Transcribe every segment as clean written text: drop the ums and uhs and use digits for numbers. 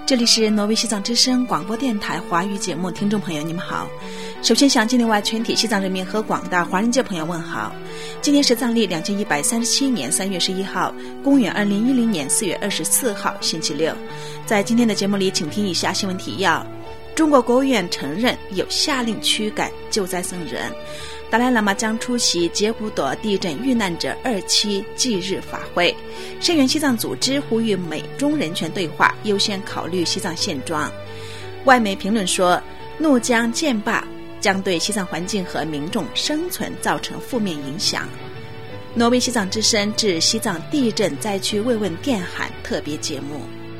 这里是挪威西藏之声广播电台华语节目，听众朋友你们好。首先向境内外全体西藏人民和广大华人界朋友问好。今天是藏历2137年3月11号，公元2010年4月24号，星期六。在今天的节目里，请听以下新闻提要：中国国务院承认有下令驱赶救灾僧人。达赖喇嘛将出席杰古朵地震遇难者2期祭日法会。声援西藏组织呼吁美中人权对话优先考虑西藏现状。外媒评论说，怒江建坝将对西藏环境和民众生存造成负面影响。挪威西藏之声致西藏地震灾区慰问电函特别节目。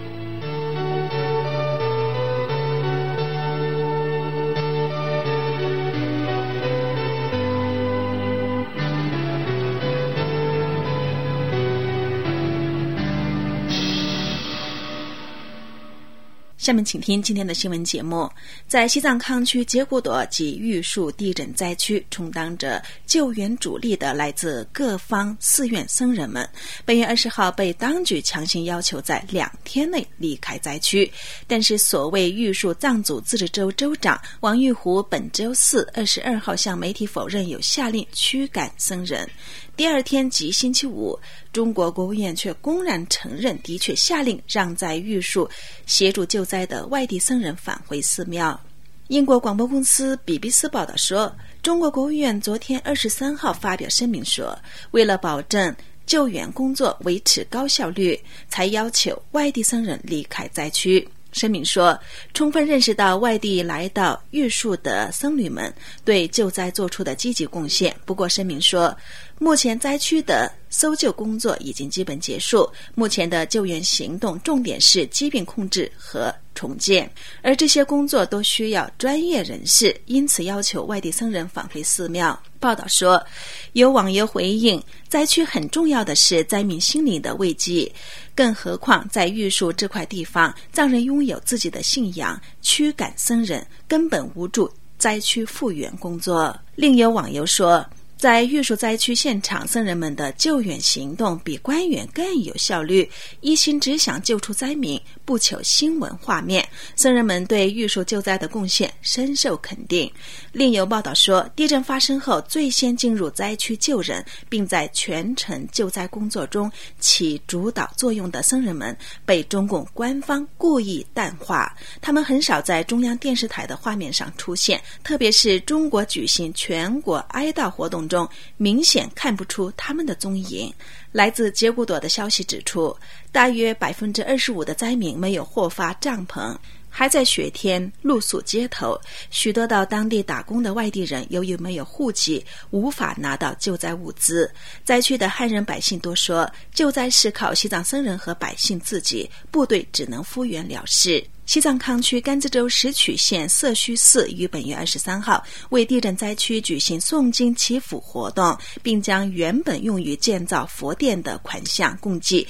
下面请听今天的新闻节目。在西藏康区杰古朵及玉树地震灾区充当着救援主力的来自各方寺院僧人们，本月20号被当局强行要求在2天内离开灾区。但是所谓玉树藏族自治州州长王玉湖本周四22号向媒体否认有下令驱赶僧人。第二天即星期五，中国国务院却公然承认的确下令让在玉树协助救灾的外地僧人返回寺庙。英国广播公司 BBC 报道说，中国国务院昨天23号发表声明说，为了保证救援工作维持高效率，才要求外地僧人离开灾区。声明说，充分认识到外地来到玉树的僧侣们对救灾做出的积极贡献。不过声明说，目前灾区的搜救工作已经基本结束，目前的救援行动重点是疾病控制和重建，而这些工作都需要专业人士，因此要求外地僧人返回寺庙。报道说，有网友回应，灾区很重要的是灾民心灵的慰藉，更何况在玉树这块地方，藏人拥有自己的信仰，驱赶僧人根本无助灾区复原工作。另有网友说，在玉树灾区现场，僧人们的救援行动比官员更有效率，一心只想救出灾民，不求新闻画面。僧人们对玉树救灾的贡献深受肯定。另有报道说，地震发生后最先进入灾区救人，并在全程救灾工作中起主导作用的僧人们被中共官方故意淡化，他们很少在中央电视台的画面上出现，特别是中国举行全国哀悼活动中明显看不出他们的踪影。来自杰古朵的消息指出，大约 25% 的灾民没有获发帐篷，还在雪天露宿街头。许多到当地打工的外地人由于没有户籍，无法拿到救灾物资。灾区的汉人百姓多说，救灾是靠西藏僧人和百姓自己，部队只能敷衍了事。西藏康区甘孜州石曲县色须寺于本月23号为地震灾区举行诵经祈福活动，并将原本用于建造佛殿的款项共计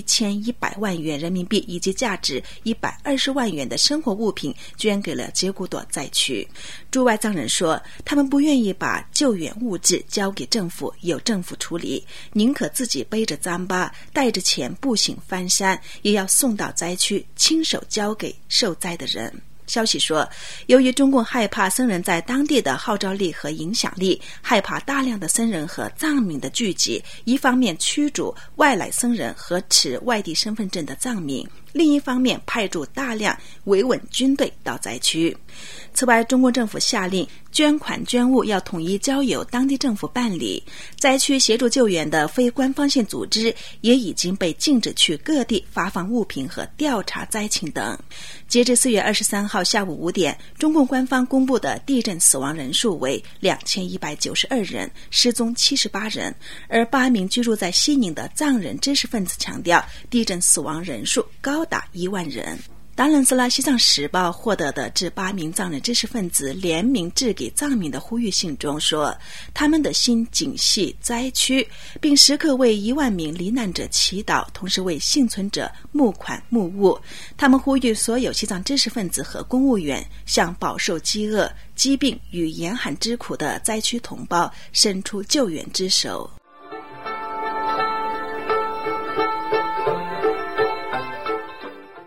1100万元人民币以及价值120万元的生活物品捐给了杰古朵灾区。驻外藏人说，他们不愿意把救援物质交给政府，由政府处理，宁可自己背着糌粑带着钱步行翻山，也要送到灾区亲手交给受灾的人。消息说，由于中共害怕僧人在当地的号召力和影响力，害怕大量的僧人和藏民的聚集，一方面驱逐外来僧人和持外地身份证的藏民，另一方面派驻大量维稳军队到灾区。此外，中国政府下令捐款捐物要统一交由当地政府办理，灾区协助救援的非官方性组织也已经被禁止去各地发放物品和调查灾情等。截至4月23号下午5点，中共官方公布的地震死亡人数为2192人，失踪78人，而8名居住在西宁的藏人知识分子强调，地震死亡人数高达1万人。达伦斯拉西藏时报获得的致8名藏人知识分子联名致给藏民的呼吁信中说，他们的心紧系灾区，并时刻为1万名罹难者祈祷，同时为幸存者募款募物。他们呼吁所有西藏知识分子和公务员向饱受饥饿、疾病与严寒之苦的灾区同胞伸出救援之手。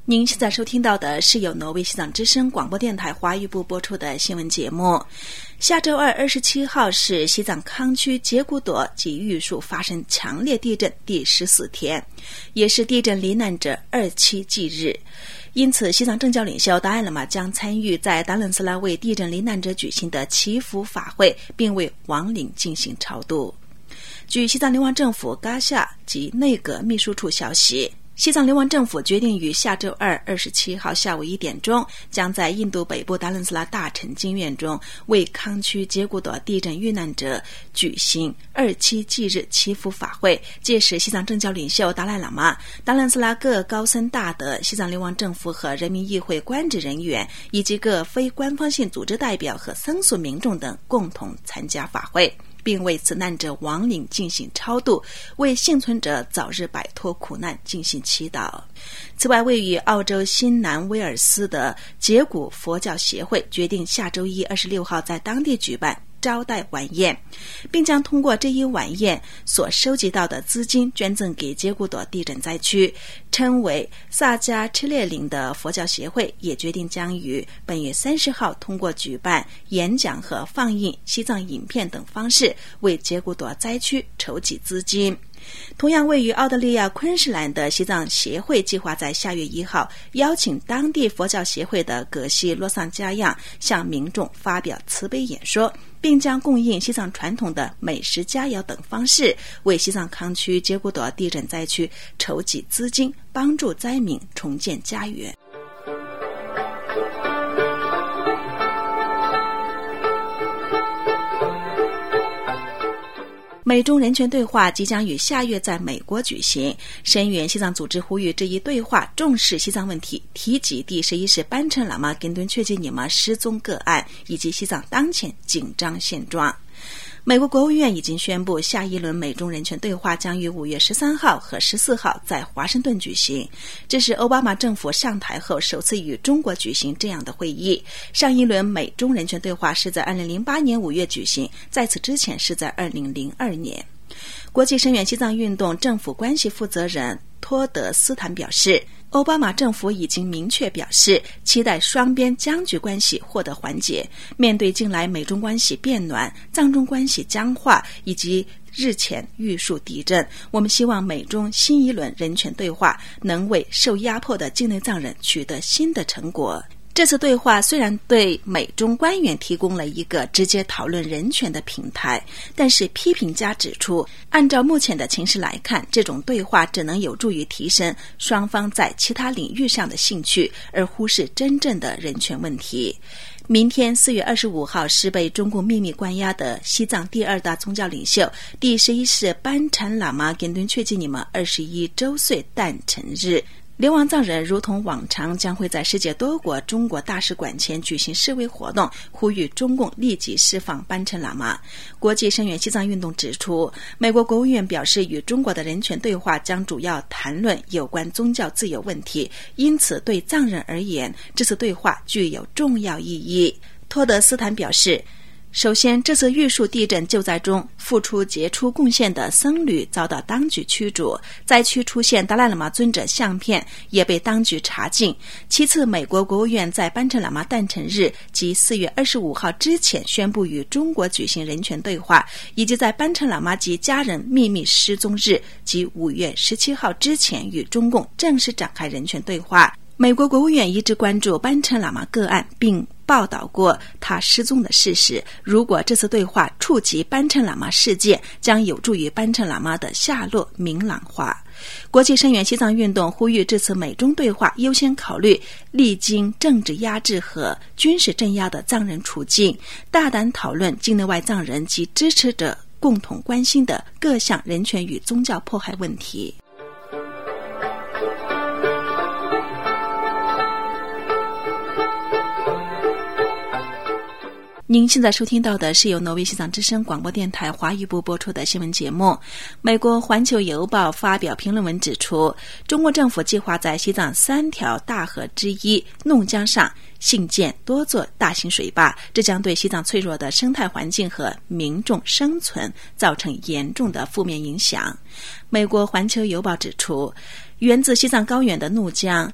您现在收听到的是由挪威西藏之声广播电台华语部播出的新闻节目。下周二27号是西藏康区杰古朵及玉树发生强烈地震第14天，也是地震罹难者27忌日。因此，西藏政教领袖达赖喇嘛将参与在达伦斯拉为地震罹难者举行的祈福法会，并为亡灵进行超度。据西藏流亡政府嘎夏及内阁秘书处消息，西藏流亡政府决定于下周二27号下午1点钟，将在印度北部达伦斯拉大城经院中为康区杰古朵地震遇难者举行27忌日祈福法会。届时，西藏政教领袖达赖喇嘛、达伦斯拉各高僧大德、西藏流亡政府和人民议会官职人员以及各非官方性组织代表和僧俗民众等共同参加法会，并为此难者亡灵进行超度，为幸存者早日摆脱苦难进行祈祷。此外，位于澳洲新南威尔斯的杰古佛教协会决定下周一26号在当地举办招待晚宴，并将通过这一晚宴所收集到的资金捐赠给杰古朵地震灾区。称为萨加赤列林的佛教协会也决定将于本月30号通过举办演讲和放映西藏影片等方式为杰古朵灾区筹集资金。同样位于澳大利亚昆士兰的西藏协会计划在下月1号邀请当地佛教协会的葛西洛桑加样向民众发表慈悲演说，并将供应西藏传统的美食佳肴等方式为西藏康区杰古朵地震灾区筹集资金，帮助灾民重建家园。美中人权对话即将于下月在美国举行，声援西藏组织呼吁这一对话重视西藏问题，提及第11世班禅喇嘛跟敦确吉尼玛失踪个案以及西藏当前紧张现状。美国国务院已经宣布，下一轮美中人权对话将于5月13号和14号在华盛顿举行。这是奥巴马政府上台后首次与中国举行这样的会议。上一轮美中人权对话是在2008年5月举行，在此之前是在2002年。国际声援西藏运动政府关系负责人托德斯坦表示，奥巴马政府已经明确表示期待双边僵局关系获得缓解。面对近来美中关系变暖、藏中关系僵化以及日前玉树地震，我们希望美中新一轮人权对话能为受压迫的境内藏人取得新的成果。这次对话虽然对美中官员提供了一个直接讨论人权的平台，但是批评家指出，按照目前的情势来看，这种对话只能有助于提升双方在其他领域上的兴趣，而忽视真正的人权问题。明天4月25号是被中共秘密关押的西藏第2大宗教领袖第11世班禅喇嘛跟敦确吉尼玛21周岁诞辰日。流亡藏人如同往常将会在世界多国中国大使馆前举行示威活动，呼吁中共立即释放班禅喇嘛。国际声援西藏运动指出，美国国务院表示，与中国的人权对话将主要谈论有关宗教自由问题，因此对藏人而言，这次对话具有重要意义。托德斯坦表示，首先，这次玉树地震救灾中付出杰出贡献的僧侣遭到当局驱逐，灾区出现达赖喇嘛尊者相片也被当局查禁。其次，美国国务院在班禅喇嘛诞辰日及4月25号之前宣布与中国举行人权对话，以及在班禅喇嘛及家人秘密失踪日及5月17号之前与中共正式展开人权对话。美国国务院一直关注班禅喇嘛个案，并报道过他失踪的事实。如果这次对话触及班禅喇嘛事件，将有助于班禅喇嘛的下落明朗化。国际声援西藏运动呼吁这次美中对话优先考虑历经政治压制和军事镇压的藏人处境，大胆讨论境内外藏人及支持者共同关心的各项人权与宗教迫害问题。您现在收听到的是由挪威西藏之声广播电台华语部播出的新闻节目。美国环球邮报发表评论文指出，中国政府计划在西藏3条大河之一弄江上兴建多座大型水坝，这将对西藏脆弱的生态环境和民众生存造成严重的负面影响。美国环球邮报指出，源自西藏高原的怒江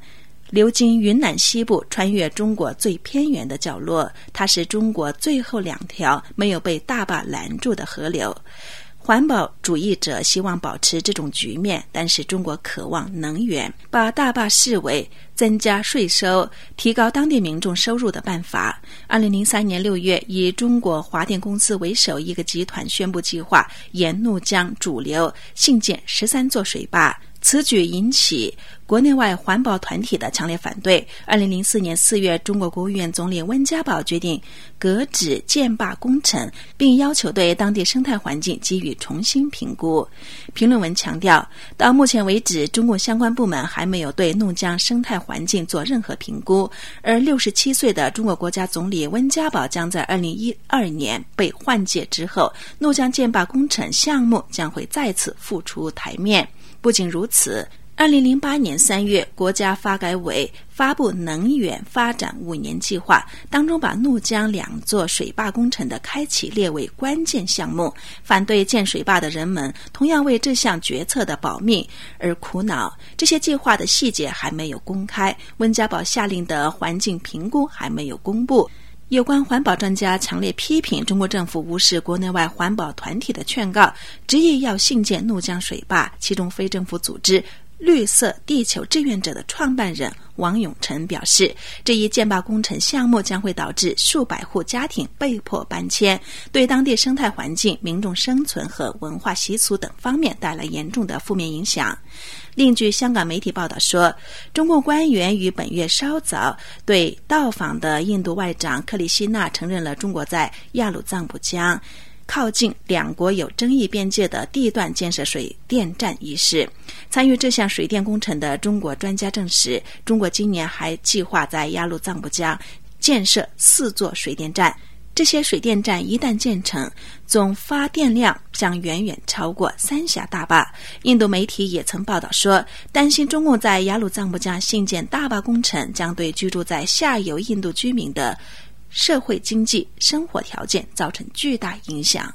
流经云南西部，穿越中国最偏远的角落，它是中国最后2条没有被大坝拦住的河流。环保主义者希望保持这种局面，但是中国渴望能源，把大坝视为增加税收、提高当地民众收入的办法。2003年6月，以中国华电公司为首一个集团宣布计划沿怒江主流兴建13座水坝。此举引起国内外环保团体的强烈反对。2004年4月，中国国务院总理温家宝决定搁置建坝工程，并要求对当地生态环境给予重新评估。评论文强调，到目前为止，中共相关部门还没有对怒江生态环境做任何评估，而67岁的中国国家总理温家宝将在2012年被换届之后，怒江建坝工程项目将会再次浮出台面。不仅如此，2008年3月，国家发改委发布能源发展5年计划，当中把怒江2座水坝工程的开启列为关键项目。反对建水坝的人们同样为这项决策的保密而苦恼。这些计划的细节还没有公开，温家宝下令的环境评估还没有公布。有关环保专家强烈批评中国政府无视国内外环保团体的劝告，执意要兴建怒江水坝。其中非政府组织绿色地球志愿者的创办人王永成表示，这一建坝工程项目将会导致数百户家庭被迫搬迁，对当地生态环境、民众生存和文化习俗等方面带来严重的负面影响。另据香港媒体报道说，中共官员于本月稍早对到访的印度外长克里希纳承认了中国在雅鲁藏布江靠近两国有争议边界的地段建设水电站一事。参与这项水电工程的中国专家证实，中国今年还计划在雅鲁藏布江建设4座水电站。这些水电站一旦建成，总发电量将远远超过三峡大坝。印度媒体也曾报道说，担心中共在雅鲁藏布江兴建大坝工程将对居住在下游印度居民的社会经济生活条件造成巨大影响。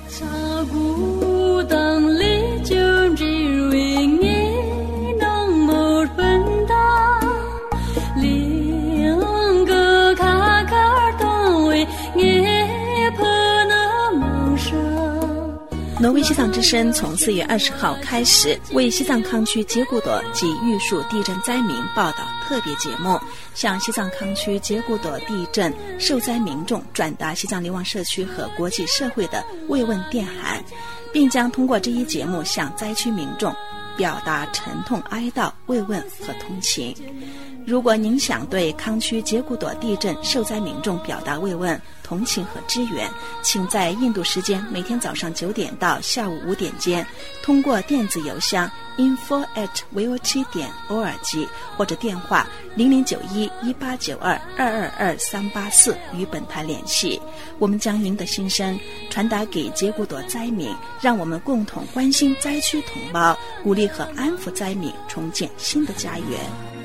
挪威西藏之声从4月20号开始为西藏康区杰古朵及玉树地震灾民报道特别节目，向西藏康区杰古朵地震受灾民众转达西藏流亡社区和国际社会的慰问电函，并将通过这一节目向灾区民众表达沉痛哀悼、慰问和同情。如果您想对康区杰古朵地震受灾民众表达慰问、同情和支援，请在印度时间每天早上9点到下午5点间，通过电子邮箱 info@voh.org 或者电话00911892222384与本台联系。我们将您的心声传达给杰古朵灾民，让我们共同关心灾区同胞，鼓励和安抚灾民，重建新的家园。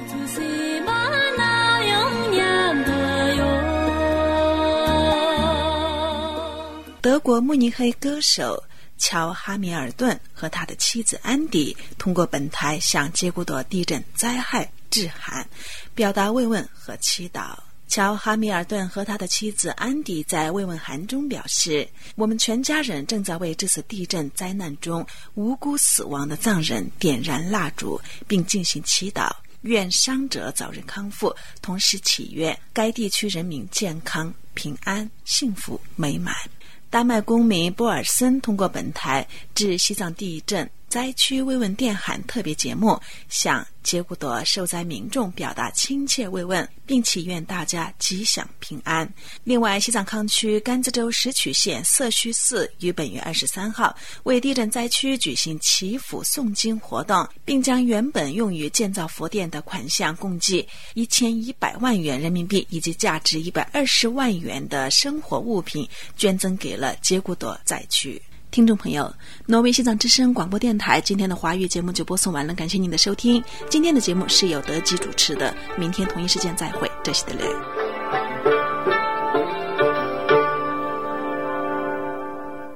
德国慕尼黑歌手乔哈米尔顿和他的妻子安迪通过本台向杰古朵地震灾害致函，表达慰问和祈祷。乔哈米尔顿和他的妻子安迪在慰问函中表示，我们全家人正在为这次地震灾难中无辜死亡的藏人点燃蜡烛，并进行祈祷，愿伤者早日康复，同时祈愿该地区人民健康、平安、幸福、美满。丹麦公民波尔森通过本台致西藏地震灾区慰问电函特别节目，向杰古朵受灾民众表达亲切慰问，并祈愿大家吉祥平安。另外，西藏康区甘孜州石渠县色须寺于本月23号为地震灾区举行祈福诵经活动，并将原本用于建造佛殿的款项共计1100万元人民币以及价值120万元的生活物品捐赠给了杰古朵灾区。听众朋友，挪威西藏之声广播电台今天的华语节目就播送完了，感谢您的收听。今天的节目是由德基主持的，明天同一时间再会，这是德勒。